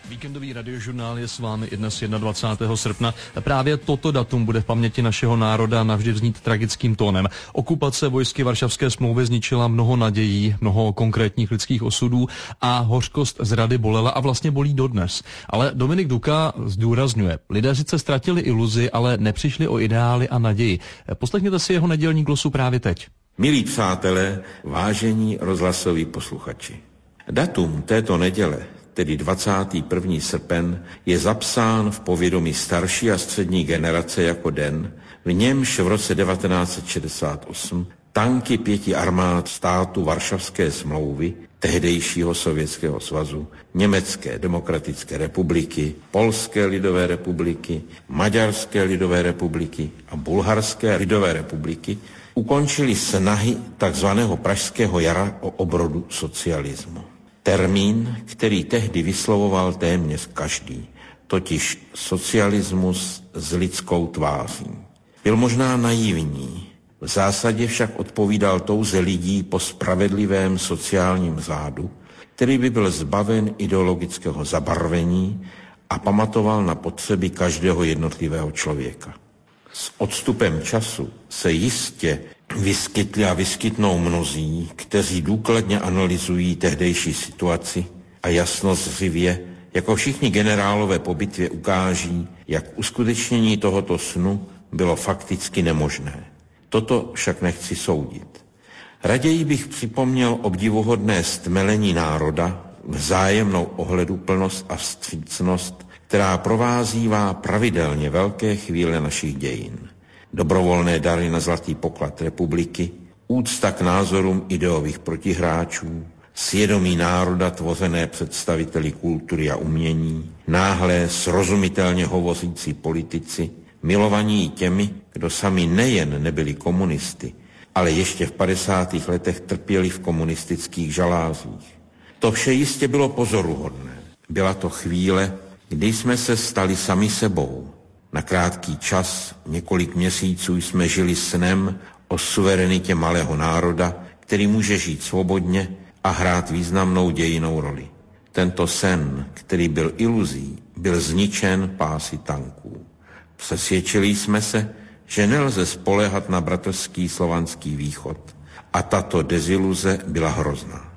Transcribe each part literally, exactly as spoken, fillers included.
Víkendový radiožurnál je s vámi i dnes dvacátého prvního srpna. Právě toto datum bude v paměti našeho národa navždy vznít tragickým tónem. Okupace vojsky Varšavské smlouvy zničila mnoho nadějí, mnoho konkrétních lidských osudů a hořkost zrady bolela a vlastně bolí dodnes. Ale Dominik Duka zdůrazňuje, lidé sice ztratili iluzi, ale nepřišli o ideály a naději. Poslechněte si jeho nedělní glosu právě teď. Milí přátelé, vážení rozhlasoví posluchači. Datum této neděle, tedy dvacátého prvního srpen, je zapsán v povědomí starší a střední generace jako den, v němž v roce devatenáct set šedesát osm tanky pěti armád státu Varšavské smlouvy, tehdejšího Sovětského svazu, Německé demokratické republiky, Polské lidové republiky, Maďarské lidové republiky a Bulharské lidové republiky ukončili snahy takzvaného Pražského jara o obrodu socialismu. Termín, který tehdy vyslovoval téměř každý, totiž socialismus s lidskou tváří. Byl možná naivní, v zásadě však odpovídal touze lidí po spravedlivém sociálním řádu, který by byl zbaven ideologického zabarvení a pamatoval na potřeby každého jednotlivého člověka. S odstupem času se jistě vyskytli a vyskytnou mnozí, kteří důkladně analyzují tehdejší situaci a jasnozřivě, jako všichni generálové po bitvě ukáží, jak uskutečnění tohoto snu bylo fakticky nemožné. Toto však nechci soudit. Raději bych připomněl obdivuhodné stmelení národa, vzájemnou ohleduplnost a vstřícnost, která provázívá pravidelně velké chvíle našich dějin. Dobrovolné dary na zlatý poklad republiky, úcta k názorům ideových protihráčů, svědomí národa tvořené představiteli kultury a umění, náhlé, srozumitelně hovořící politici, milovaní těmi, kdo sami nejen nebyli komunisty, ale ještě v padesátých letech trpěli v komunistických žalázích. To vše jistě bylo pozoruhodné. Byla to chvíle, kdy jsme se stali sami sebou. Na krátký čas, několik měsíců, jsme žili snem o suverenitě malého národa, který může žít svobodně a hrát významnou dějinnou roli. Tento sen, který byl iluzí, byl zničen pásy tanků. Přesvědčili jsme se, že nelze spoléhat na bratrský slovanský východ a tato deziluze byla hrozná.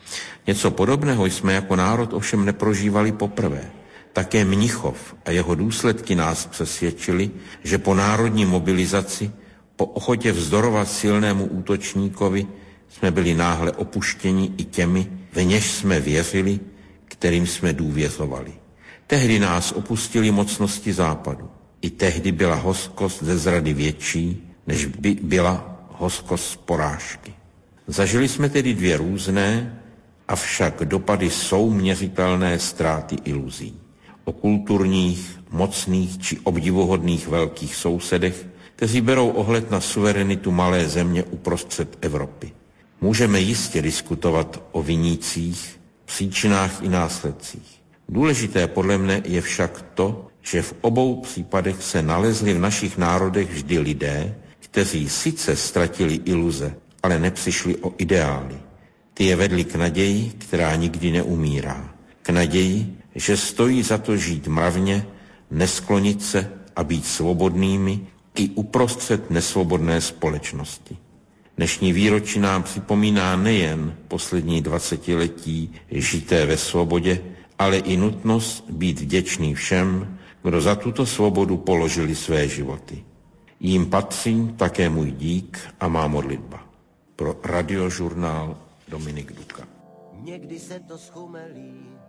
Něco podobného jsme jako národ ovšem neprožívali poprvé. Také Mnichov a jeho důsledky nás přesvědčili, že po národní mobilizaci, po ochotě vzdorovat silnému útočníkovi, jsme byli náhle opuštěni i těmi, v něž jsme věřili, kterým jsme důvěřovali. Tehdy nás opustili mocnosti západu. I tehdy byla hořkost ze zrady větší, než by byla hořkost z porážky. Zažili jsme tedy dvě různé, avšak dopady jsou měřitelné ztráty iluzí. O kulturních, mocných či obdivuhodných velkých sousedech, kteří berou ohled na suverenitu malé země uprostřed Evropy. Můžeme jistě diskutovat o vinících, příčinách i následcích. Důležité podle mne je však to, že v obou případech se nalezli v našich národech vždy lidé, kteří sice ztratili iluze, ale nepřišli o ideály. Ty je vedli k naději, která nikdy neumírá. K naději, že stojí za to žít mravně, nesklonit se a být svobodnými i uprostřed nesvobodné společnosti. Dnešní výročí nám připomíná nejen poslední dvacetiletí žité ve svobodě, ale i nutnost být vděčný všem, kdo za tuto svobodu položili své životy. Jím patří také můj dík a má modlitba. Pro radiožurnál Dominik Duka. Někdy se to schumelí,